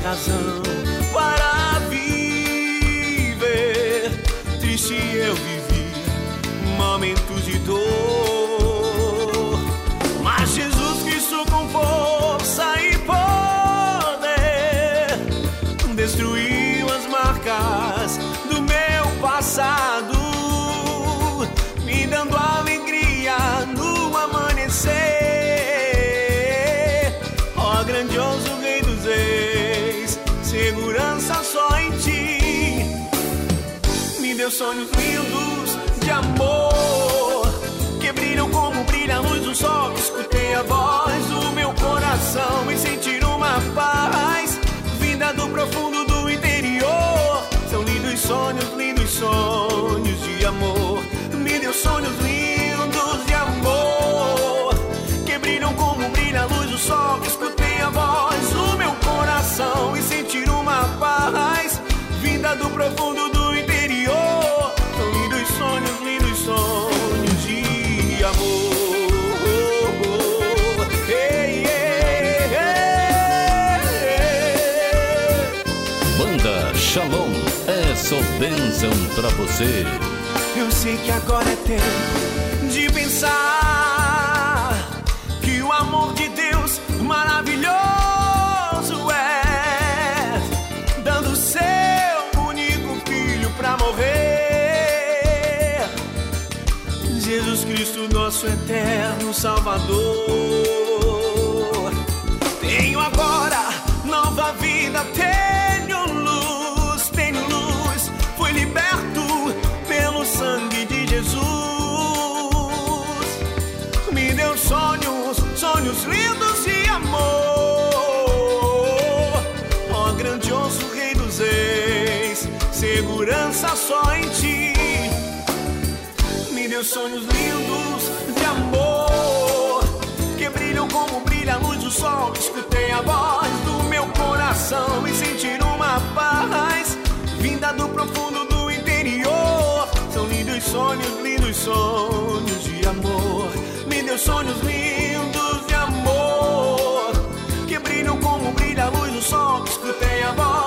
razão para viver. Triste eu vivi momentos de dor, mas Jesus Cristo com força e poder destruiu as marcas do meu passado, me dando alegria no amanhecer. Ó grandioso Rei dos Reis, segurança só em ti. Me deu sonhos lindos de amor, que brilham como brilha a luz do sol. Escutei a voz do meu coração e senti uma paz vinda do profundo do interior. São lindos sonhos de amor. Me deu sonhos lindos de amor, que brilham como brilha a luz do sol. Escutei a voz do meu coração e senti uma paz vinda do profundo do interior. São lindos sonhos de amor. Hey, hey, hey. Banda Shalom, é só bênção pra você. Eu sei que agora é tempo de pensar que o amor de Deus maravilhoso é, dando seu único filho pra morrer. Jesus Cristo, nosso eterno Salvador. Tenho agora nova vida, tenho luz, fui liberto pelo sangue de Jesus. Me deu sonhos lindos de amor. Ó grandioso Rei dos Reis, segurança só em ti. Me deu sonhos lindos de amor, que brilham como brilha a luz do sol. Escutei a voz do meu coração e senti uma paz vinda do profundo do interior. São lindos sonhos de amor. Me deu sonhos lindos de amor, que brilham como brilha a luz do sol. Escutei a voz